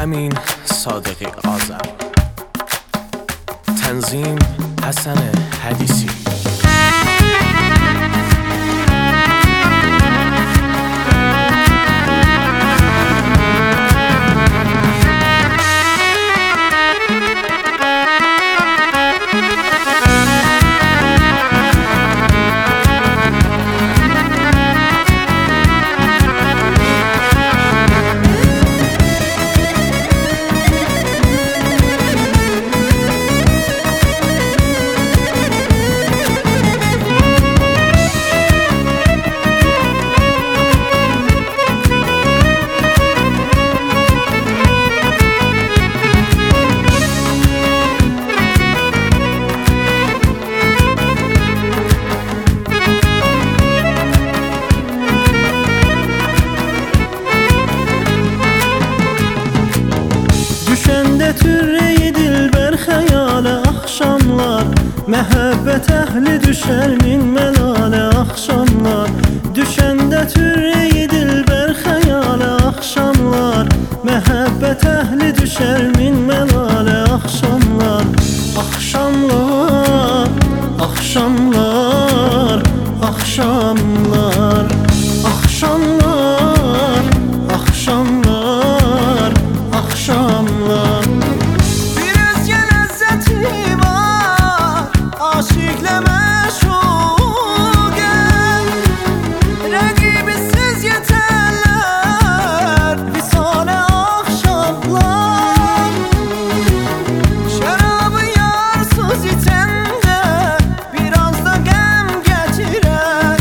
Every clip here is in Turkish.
امین صادقی آذر، تنظیم حسن حدیثی. Düşende türeyi dilber hayale akşamlar, mehabbet ehli düşer min melale akşamlar. Düşende türeyi dilber hayale akşamlar, mehabbet ehli düşer min melale akşamlar. Akşamlar, akşamlar, akşamlar, akşamlar, akşamlar, akşamlar. Bir özge lezzeti var, aşıkla meşuken, rakibisiz yeterler visale akşamlar. Şarabı yarsız içende biraz da gem getiren,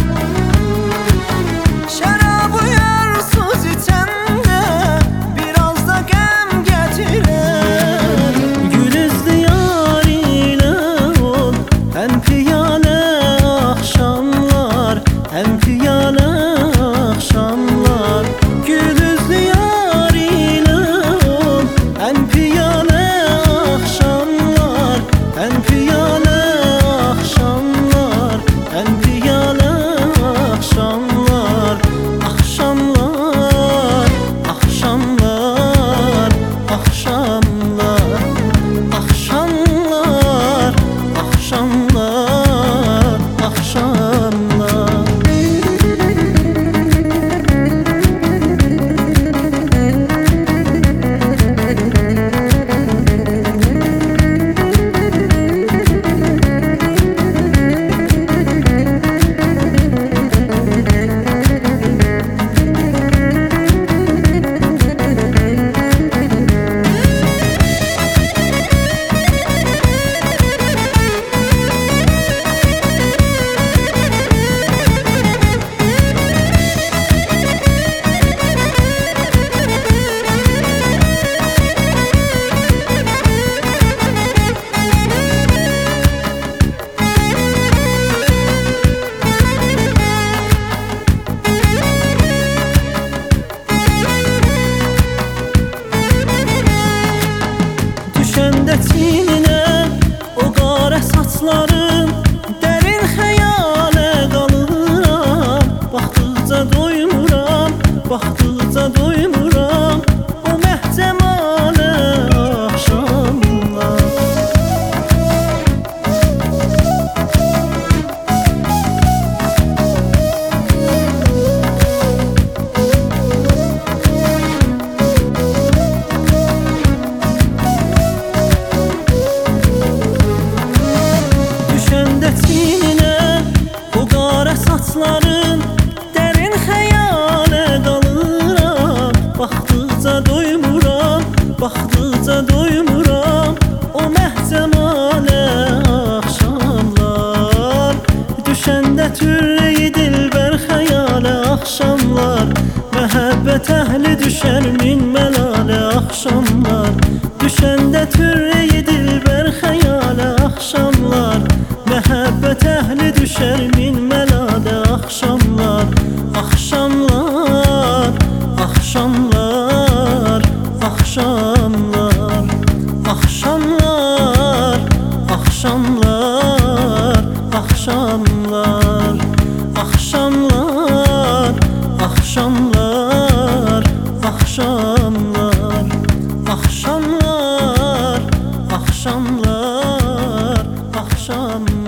şarabı yarsız içende biraz da gem getiren. Gülüzlü yar ile ol, hem piyale akşamlar, hem piyale akşamlar. Gülüzlü yar ile ol, hem piyale akşamlar, hem piyale akşamlar, hem piyale akşamlar. Akşamlar, akşamlar, akşamlar, akşamlar, akşamlar, akşamlar. Düşende çininə o qara saçların, dərin xəyale qalıram. Baxdıqca doymuram, baxdıqca doymuram o məhcəmale axşamlar. Düşəndə çininə o qara saçların, dərin xəyalə qalıram. Baxdıqca doymuram, baxdıqca doymuram o məhcəmale axşamlar. Düşəndə türeyi dilber xəyalə akşamlar, mehabbet ehli düşer min melale akşamlar. Düşende türeyi dilber hayale akşamlar, mehabbet ehli düşer min melale akşamlar. Akşamlar, akşamlar, akşamlar, akşamlar, akşamlar, akşamlar, akşamlar, akşamlar, akşamlar, axşamlar, axşamlar